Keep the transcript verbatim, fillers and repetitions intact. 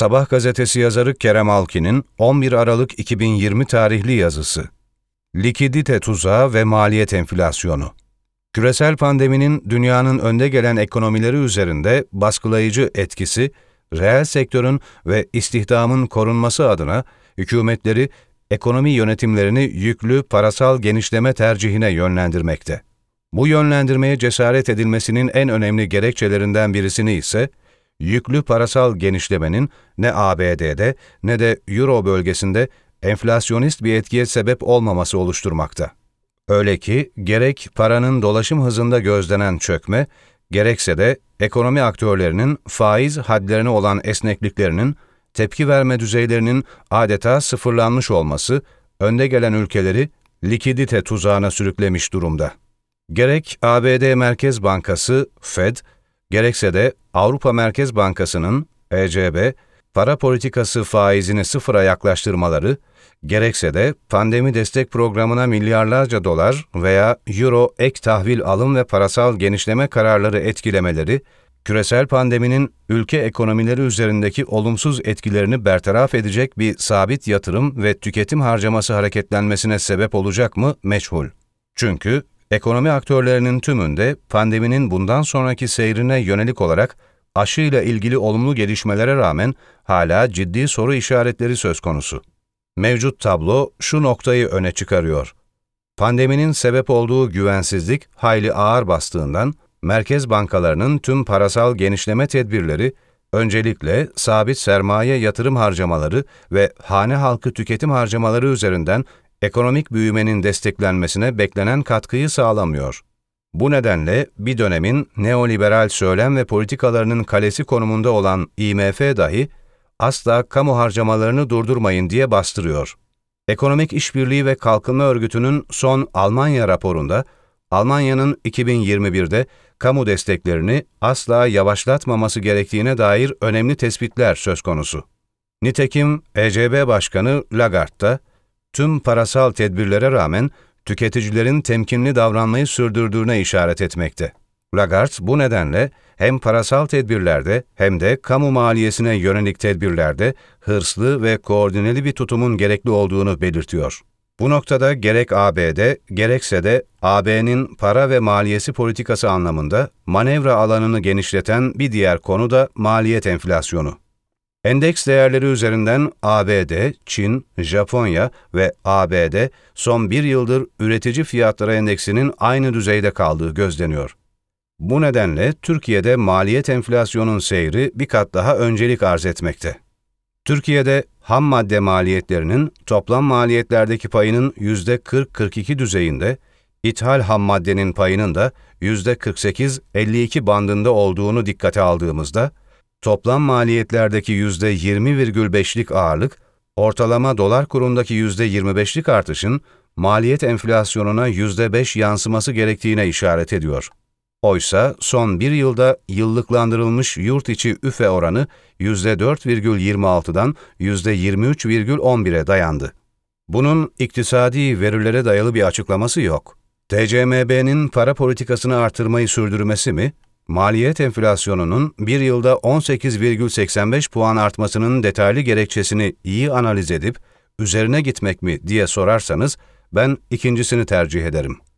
Sabah gazetesi yazarı Kerem Alkin'in on bir Aralık iki bin yirmi tarihli yazısı. Likidite tuzağı ve maliyet enflasyonu. Küresel pandeminin dünyanın önde gelen ekonomileri üzerinde baskılayıcı etkisi, reel sektörün ve istihdamın korunması adına hükümetleri ekonomi yönetimlerini yüklü parasal genişleme tercihine yönlendirmekte. Bu yönlendirmeye cesaret edilmesinin en önemli gerekçelerinden birisini ise, yüklü parasal genişlemenin ne A B D'de ne de Euro bölgesinde enflasyonist bir etkiye sebep olmaması oluşturmakta. Öyle ki gerek paranın dolaşım hızında gözlenen çökme, gerekse de ekonomi aktörlerinin faiz hadlerine olan esnekliklerinin, tepki verme düzeylerinin adeta sıfırlanmış olması, önde gelen ülkeleri likidite tuzağına sürüklemiş durumda. Gerek A B D Merkez Bankası, Fed, gerekse de Avrupa Merkez Bankası'nın, E C B, para politikası faizini sıfıra yaklaştırmaları, gerekse de pandemi destek programına milyarlarca dolar veya euro ek tahvil alım ve parasal genişleme kararları etkilemeleri, küresel pandeminin ülke ekonomileri üzerindeki olumsuz etkilerini bertaraf edecek bir sabit yatırım ve tüketim harcaması hareketlenmesine sebep olacak mı meçhul. Çünkü ekonomi aktörlerinin tümünde pandeminin bundan sonraki seyrine yönelik olarak aşıyla ilgili olumlu gelişmelere rağmen hala ciddi soru işaretleri söz konusu. Mevcut tablo şu noktayı öne çıkarıyor. Pandeminin sebep olduğu güvensizlik hayli ağır bastığından, merkez bankalarının tüm parasal genişleme tedbirleri, öncelikle sabit sermaye yatırım harcamaları ve hane halkı tüketim harcamaları üzerinden ekonomik büyümenin desteklenmesine beklenen katkıyı sağlamıyor. Bu nedenle bir dönemin neoliberal söylem ve politikalarının kalesi konumunda olan I M F dahi asla kamu harcamalarını durdurmayın diye bastırıyor. Ekonomik İşbirliği ve Kalkınma Örgütü'nün son Almanya raporunda, Almanya'nın iki bin yirmi birde kamu desteklerini asla yavaşlatmaması gerektiğine dair önemli tespitler söz konusu. Nitekim E C B Başkanı Lagarde da, tüm parasal tedbirlere rağmen tüketicilerin temkinli davranmayı sürdürdüğüne işaret etmekte. Lagarde bu nedenle hem parasal tedbirlerde hem de kamu maliyesine yönelik tedbirlerde hırslı ve koordineli bir tutumun gerekli olduğunu belirtiyor. Bu noktada gerek A B D gerekse de A B'nin para ve maliyesi politikası anlamında manevra alanını genişleten bir diğer konu da maliyet enflasyonu. Endeks değerleri üzerinden A B D, Çin, Japonya ve A B D son bir yıldır üretici fiyatları endeksinin aynı düzeyde kaldığı gözleniyor. Bu nedenle Türkiye'de maliyet enflasyonun seyri bir kat daha öncelik arz etmekte. Türkiye'de ham madde maliyetlerinin toplam maliyetlerdeki payının yüzde kırk kırk iki düzeyinde, ithal ham maddenin payının da yüzde kırk sekiz elli iki bandında olduğunu dikkate aldığımızda, toplam maliyetlerdeki yüzde yirmi virgül beşlik ağırlık, ortalama dolar kurundaki yüzde yirmi beşlik artışın maliyet enflasyonuna yüzde beş yansıması gerektiğine işaret ediyor. Oysa son bir yılda yıllıklandırılmış yurt içi üfe oranı yüzde dört virgül yirmi altıdan yüzde yirmi üç virgül on bire dayandı. Bunun iktisadi verilere dayalı bir açıklaması yok. T C M B'nin para politikasını artırmayı sürdürmesi mi, maliyet enflasyonunun bir yılda on sekiz virgül seksen beş puan artmasının detaylı gerekçesini iyi analiz edip üzerine gitmek mi diye sorarsanız ben ikincisini tercih ederim.